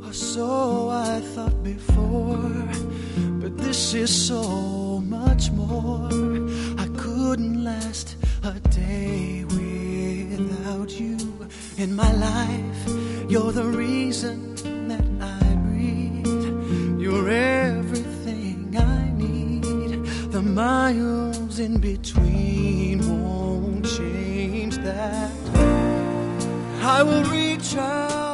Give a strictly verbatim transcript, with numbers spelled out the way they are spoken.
or so I thought before, but this is so much more. I couldn't last a day without you in my life. You're the reason that I breathe. You're everything I need. The miles in between won't change that. I will reach out